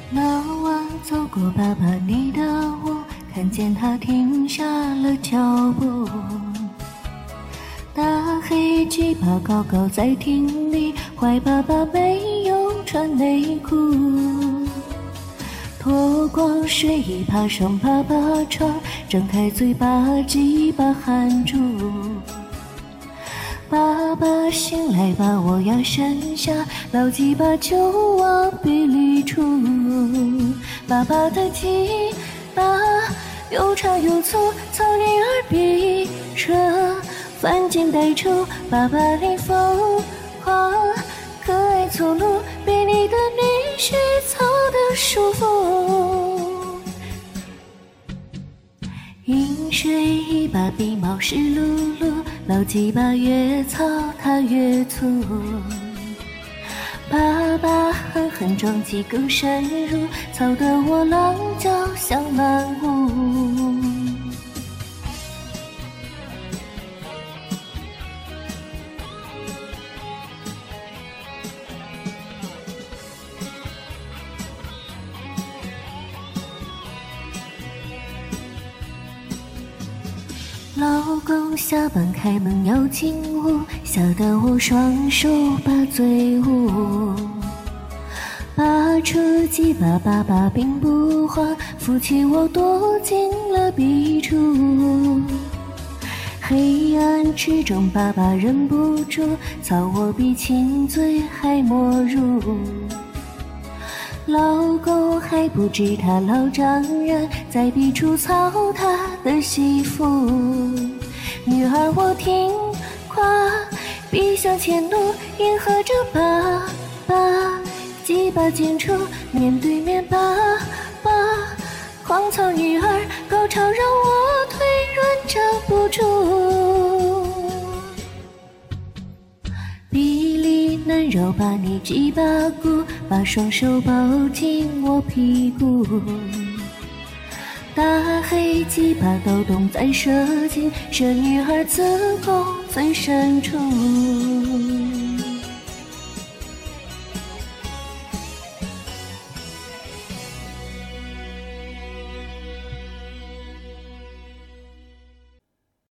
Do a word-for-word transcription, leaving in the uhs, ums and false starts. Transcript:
那晚走过爸爸你的屋，看见他停下了脚步。大黑鸡巴高高在厅里，坏爸爸没有穿内裤，脱光睡衣爬上爸爸床，张开嘴巴鸡巴含住。爸爸醒来把我压身下，老鸡巴就往鼻里出。爸爸的鸡巴又长又粗，草女儿比车翻进带出。爸爸里疯狂可爱粗鲁，比你的女婿操得舒服。饮水一把鼻毛湿漉漉，老鸡巴越操它越粗。爸爸狠狠撞击更深入，操得我狼叫像满屋。老公下班开门要进屋，吓得我双手把嘴捂。拔出鸡巴，爸爸并不慌，扶起我躲进了壁橱。黑暗之中，爸爸忍不住操我比亲嘴还没入。老公还不知他老丈人在壁橱操他的媳妇。女儿我听话，必向前怒，迎合着爸爸，鸡巴尖出，面对面爸爸狂操女儿，高潮让我腿软站不住。比利嫩肉把你鸡巴骨，把双手抱紧我屁股。大黑鸡巴抖动在射精，射女孩子宫最深处。